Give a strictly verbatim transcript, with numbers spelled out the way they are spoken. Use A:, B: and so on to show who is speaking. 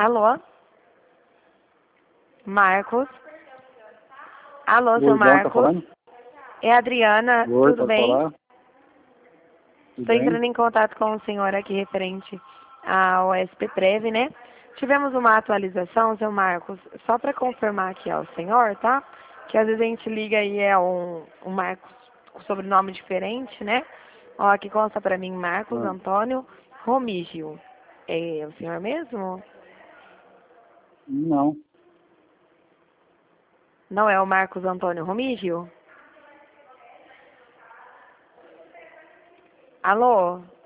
A: Alô? Marcos? Alô, seu
B: Oi, João, tá
A: Marcos?
B: falando?
A: É a Adriana,
B: Oi,
A: tudo
B: pode
A: bem?
B: falar? Tudo
A: Estou entrando
B: bem?
A: em contato com o senhor aqui referente ao S P Prev, né? Tivemos uma atualização, seu Marcos, só para confirmar aqui ao senhor, tá? Que às vezes a gente liga e é um, um Marcos com sobrenome diferente, né? Ó, aqui consta para mim Marcos
B: Ah,
A: Antônio Romígio. É o senhor mesmo?
B: não,
A: Não é o Marcos Antônio Romígio? Alô?